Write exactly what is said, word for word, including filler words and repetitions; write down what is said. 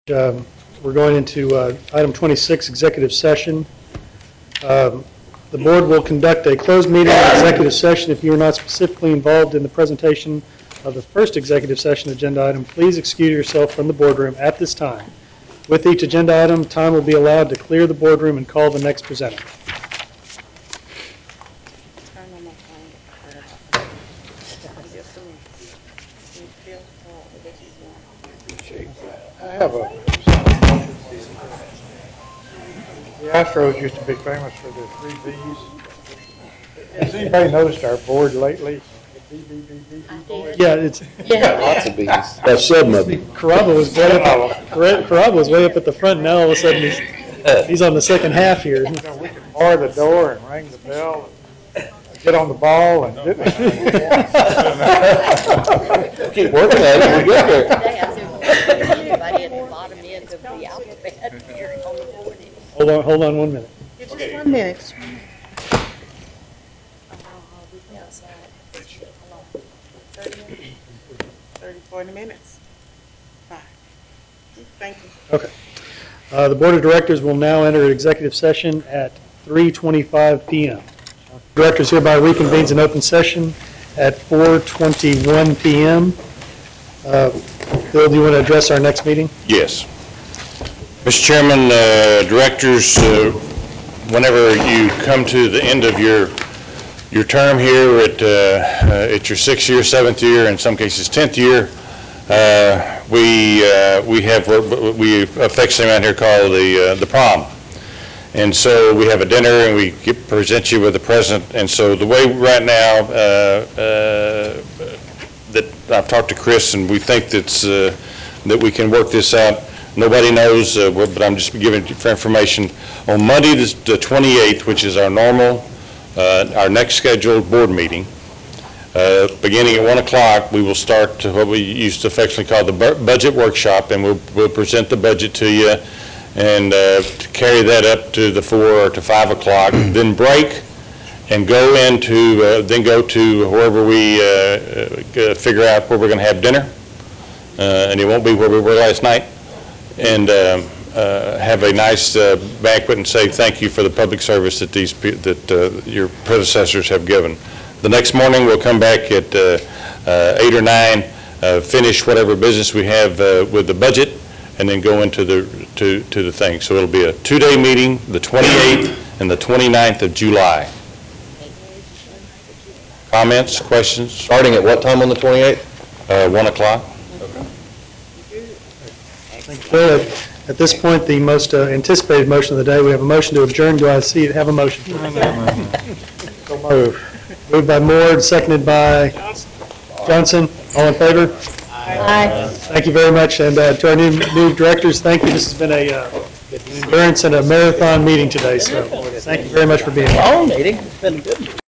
Um, we're going into uh, item twenty-six, executive session. Um, the board will conduct a closed meeting in executive session. If you are not specifically involved in the presentation of the first executive session agenda item, please excuse yourself from the boardroom at this time. With each agenda item, time will be allowed to clear the boardroom and call the next presenter. I have a. The Astros used to be famous for their three B's. Has anybody noticed our board lately? The B B B B B board? Yeah, it's Yeah, lots of bees. That's seven of them. Carrabba was way up. Carrabba was way up at the front. Now all of a sudden he's he's on the second half here. You know, we could bar the door and ring the bell and get on the ball and Keep working at it. We get there. Today I said, well, anybody at the bottom end of the alphabet here on the board. Hold on, hold on one minute. Just one minute. Just one minute. Oh, I'll be outside. How long? Thirty minutes? Thirty, forty minutes. Fine. Thank you. Okay. Uh, the board of directors will now enter executive session at three twenty-five p m Directors hereby reconvenes an open session at four twenty-one p m Uh, Bill, do you want to address our next meeting? Yes. Mister Chairman, uh, directors, uh, whenever you come to the end of your your term here at, uh, uh, at your sixth year, seventh year, in some cases tenth year, uh, we uh, we have what we affectionately around here call the uh, the prom. And so we have a dinner and we get, present you with the present. And so the way right now uh, uh, that I've talked to Chris, and we think that's, uh, that we can work this out. Nobody knows, uh, but I'm just giving you for information. On Monday the twenty-eighth, which is our normal, uh, our next scheduled board meeting, uh, beginning at one o'clock, we will start what we used to affectionately call the bu budget workshop, and we'll, we'll present the budget to you and uh, to carry that up to the four or to five o'clock, then break and go into, uh, then go to wherever we uh, uh, figure out where we're going to have dinner, uh, and it won't be where we were last night, and uh, uh, have a nice uh, banquet and say thank you for the public service that these that uh, your predecessors have given. The next morning we'll come back at uh, uh, eight or nine, uh, finish whatever business we have uh, with the budget, and then go into the to to the thing. So it'll be a two-day meeting, the twenty-eighth and the twenty-ninth of July. Comments, questions? Starting at what time on the twenty-eighth? Uh, one o'clock. Thank you. At this point, the most uh, anticipated motion of the day, we have a motion to adjourn. Do I see have a motion? so move. Moved by Moore, seconded by Johnson. All in favor? Aye. Thank you very much. And uh, to our new, new directors, thank you. This has been a uh, an endurance and a marathon meeting today. So thank you very much for being here. Long meeting. It's been good.